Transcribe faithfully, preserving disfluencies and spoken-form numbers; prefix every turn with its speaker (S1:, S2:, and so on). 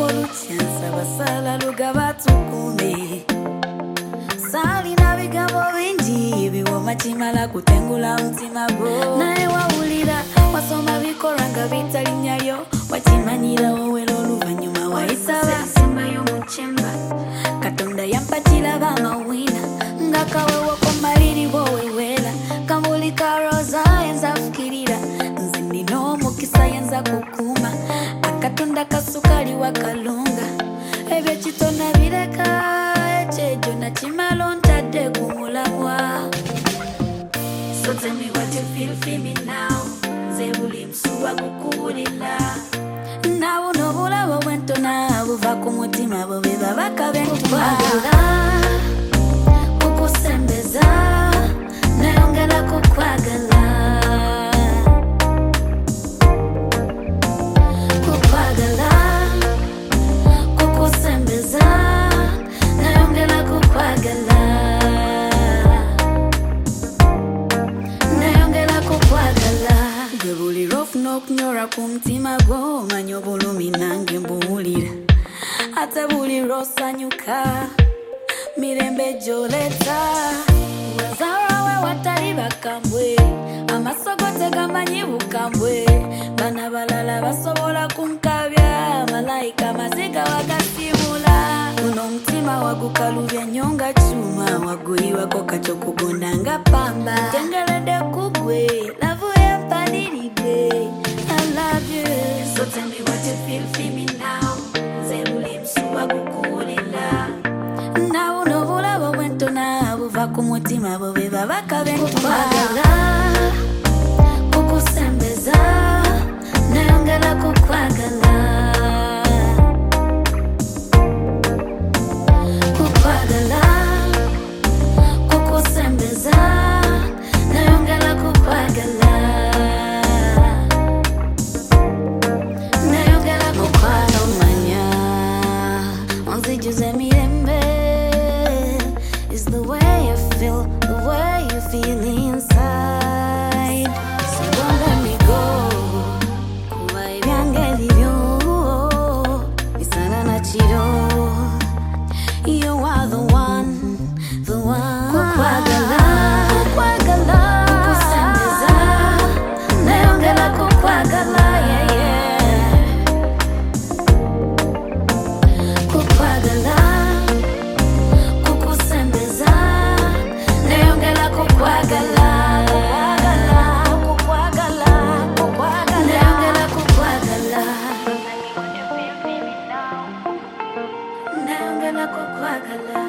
S1: lucianza basala lugabatukume Sali na bigambo bingi biwoma kimala kutengula mtima gwo naye wawulira wasoma bikoranga bitalinnyayo wakimanyira wowe l'oluvannyuma wayisaba simba y'omukyemba Katonda yampatira bamawina nga kawewo komaliri bwowewera kambuli ka roza yenza fukirira nze nina omukisa yenza kukuma akatonda kasukali wakalunga ebyo kitona bireka ekyejo nakimala ontadde ku mulamwa So tell me what you feel for me now nze buli msuwa gukuwulira nawe n'obulawo bwentona buva ku mutima bo be babaka bentwala kukusembeza nayongera kukwagala kukwagala kukusembeza nayongera kukwagala nayongera kukwagala gwe buli rofu n'okunyora ku mutima gwo manya obulumi nange mbuwulira ate buli lw'osanyuka mirembe gy'oleta wazaalwawe watali bakambwe amaso go tegamanyi bukambwe bana balala basobola kunkabya malayika maziga wagasimula guno omutima wagukalubya nnyo nga kyuma waguyiwako kacyo kugonda nga pamba tengeredde kugwe lavu yempaniridde I love you So tell me what you feel for me now nze buli msuwa gukuwulira nawe n'obulabo bwentona buva ku mutima bo be babaka bentwala kukusembeza nayongera kukwagala kukwagala kukusembeza nayongera kukwagala nayongera kukwagala omanya onzijuze mirembe Is the way you feel, the way you feel inside So don't let me go Kuba ebyange libyo Bisana na kiro You are the one, the one Kukwagala, kukwagala Kukusembeza nayongera kukwagala, yeah, yeah Kukwagala kukusembeza nayongera kukwagala kukwagala kukwagala nayongera kukwagala nayongera kukwagala